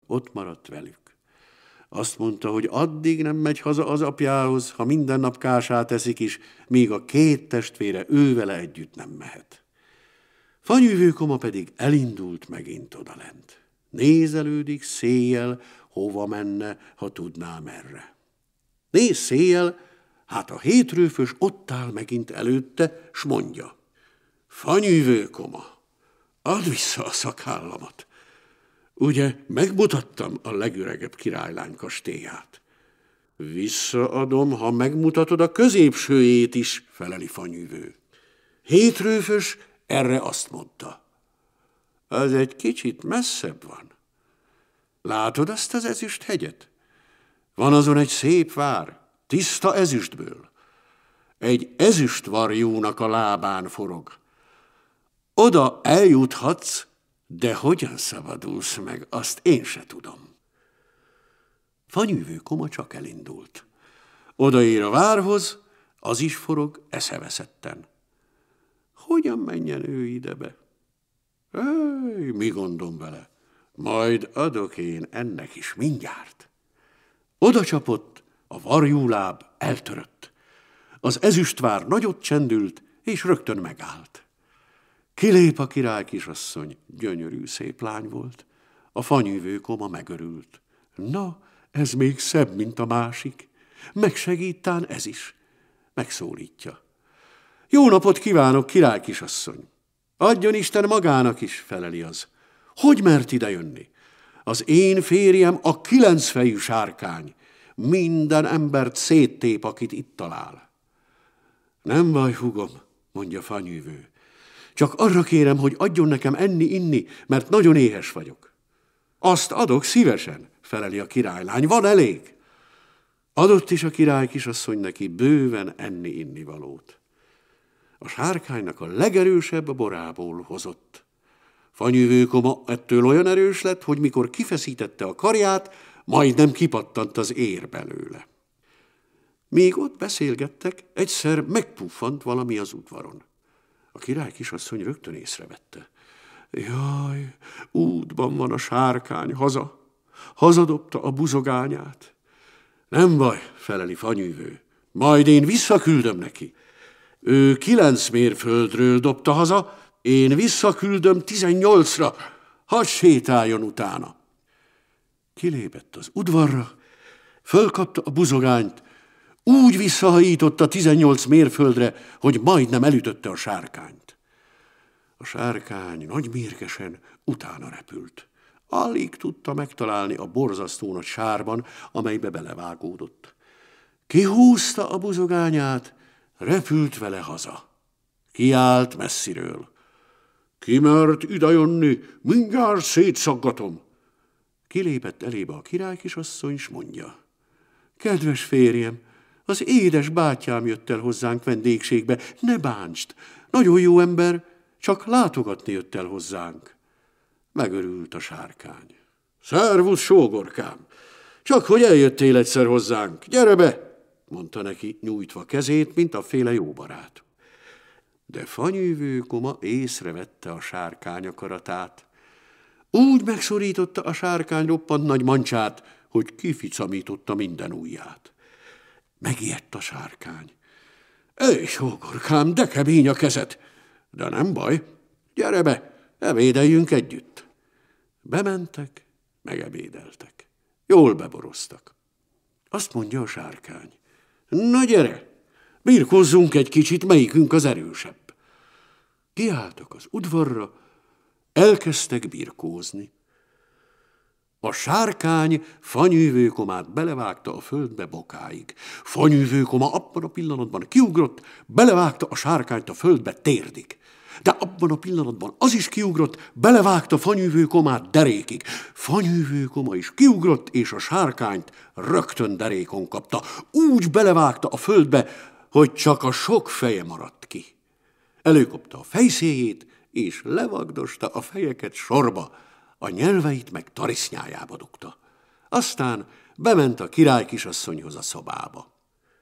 ott maradt velük. Azt mondta, hogy addig nem megy haza az apjához, ha minden nap kását eszik is, míg a két testvére ővele együtt nem mehet. Fanyűvőkoma pedig elindult megint odalent. Nézelődik széjjel, hova menne, ha tudná merre. Néz széjjel, hát a hétrőfös ott áll megint előtte, s mondja: Fanyűvőkoma, add vissza a szakállamat. Ugye megmutattam a legöregebb királylány kastélyát? Visszaadom, ha megmutatod a középsőjét is, feleli Fanyűvő. Hétrőfös erre azt mondta: az egy kicsit messzebb van. Látod azt az ezüsthegyet? Van azon egy szép vár, tiszta ezüstből. Egy ezüstvarjúnak a lábán forog. Oda eljuthatsz, de hogyan szabadulsz meg, azt én se tudom. Fanyűvőkoma csak elindult. Odaér a várhoz, az is forog eszeveszetten. Hogyan menjen ő idebe? Mi gondom vele? Majd adok én ennek is mindjárt. Oda csapott, a varjúláb eltörött. Az ezüstvár nagyot csendült, és rögtön megállt. Kilép a király kisasszony, gyönyörű szép lány volt. A Fanyűvőkoma megörült. Na, ez még szebb, mint a másik. Megsegítán ez is. Megszólítja. Jó napot kívánok, király kisasszony! Adjon Isten magának is, feleli az. Hogy mert ide jönni? Az én férjem a 9 fejű sárkány. Minden embert széttép, akit itt talál. Nem baj, húgom, mondja Fanyűvő. Csak arra kérem, hogy adjon nekem enni-inni, mert nagyon éhes vagyok. Azt adok szívesen, feleli a királylány. Van elég? Adott is a király kisasszony neki bőven enni-inni valót. A sárkánynak a legerősebb borából hozott. Fanyűvőkoma ettől olyan erős lett, hogy mikor kifeszítette a karját, majdnem kipattant az ér belőle. Míg ott beszélgettek, egyszer megpuffant valami az udvaron. A király kisasszony rögtön észrevette. Jaj, útban van a sárkány, haza. Hazadobta a buzogányát. Nem baj, feleli Fanyűvő, majd én visszaküldöm neki. Ő 9 mérföldről dobta haza, én visszaküldöm 18-ra, hadd sétáljon utána. Kilépett az udvarra, fölkapta a buzogányt, úgy visszahajította 18 mérföldre, hogy majdnem elütötte a sárkányt. A sárkány nagy mérgesen utána repült. Alig tudta megtalálni a borzasztó nagy sárban, amelybe belevágódott. Kihúzta a buzogányát, repült vele haza. Kiállt messziről. Ki mert idejönni, mindjárt szétszaggatom. Kilépett elébe a király kisasszony, s mondja. Kedves férjem, az édes bátyám jött el hozzánk vendégségbe, ne bántsd, nagyon jó ember, csak látogatni jött el hozzánk. Megörült a sárkány. Szervusz, sógorkám, csak hogy eljöttél egyszer hozzánk, gyere be, mondta neki, nyújtva kezét, mint a féle jó barát. De Fanyűvőkoma észrevette a sárkány akaratát. Úgy megszorította a sárkány roppant nagy mancsát, hogy kificamította minden ujját. Megijedt a sárkány. Ej, sógorkám, de kemény a kezed! De nem baj, gyere be, ebédeljünk együtt. Bementek, megebédeltek. Jól beboroztak. Azt mondja a sárkány. Na gyere, birkózzunk egy kicsit, melyikünk az erősebb. Kiálltak az udvarra, elkezdtek birkózni. A sárkány Fanyűvőkomát belevágta a földbe bokáig. Fanyűvőkoma abban a pillanatban kiugrott, belevágta a sárkányt a földbe térdig. De abban a pillanatban az is kiugrott, belevágta Fanyűvőkomát derékig. Fanyűvőkoma is kiugrott, és a sárkányt rögtön derékon kapta. Úgy belevágta a földbe, hogy csak a sok feje maradt ki. Előkapta a fejszéjét, és levagdosta a fejeket sorba, a nyelveit meg tarisznyájába dugta. Aztán bement a király kisasszonyhoz a szobába.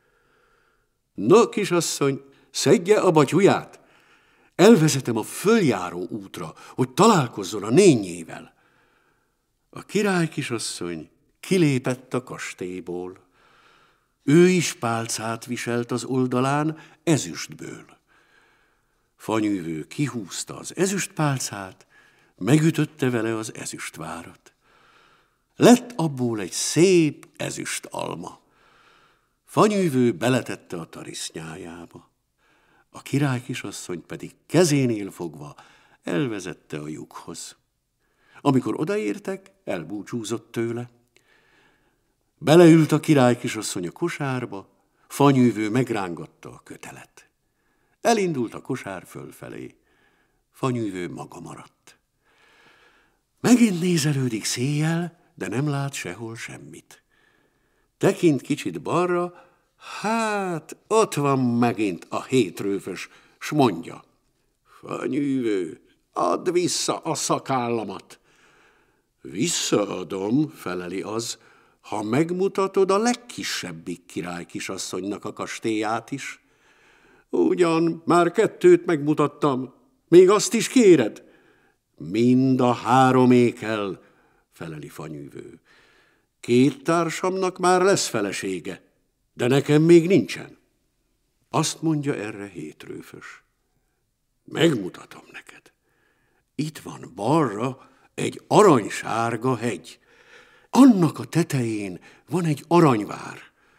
No, kisasszony, szedje a batyuját! Elvezetem a följáró útra, hogy találkozzon a nényével. A király kisasszony kilépett a kastélyból. Ő is pálcát viselt az oldalán ezüstből. Fanyűvő kihúzta az ezüstpálcát, megütötte vele az ezüstvárat. Lett abból egy szép ezüst alma. Fanyűvő beletette a tarisznyájába. A király kisasszony pedig kezénél fogva elvezette a lyukhoz. Amikor odaértek, elbúcsúzott tőle. Beleült a király kisasszony a kosárba, Fanyűvő megrángatta a kötelet. Elindult a kosár fölfelé. Fanyűvő maga maradt. Megint nézelődik széjjel, de nem lát sehol semmit. Tekint kicsit balra, hát ott van megint a hétrőfös, s mondja: Fanyűvő, add vissza a szakállamat. Visszaadom, feleli az, ha megmutatod a legkisebbik király kisasszonynak a kastélyát is. Ugyan, már 2 megmutattam, még azt is kéred? Mind a 3 kell, feleli Fanyűvő. 2 társamnak már lesz felesége, de nekem még nincsen. Azt mondja erre hétrőfös: megmutatom neked. Itt van balra egy aranysárga hegy. Annak a tetején van egy aranyvár.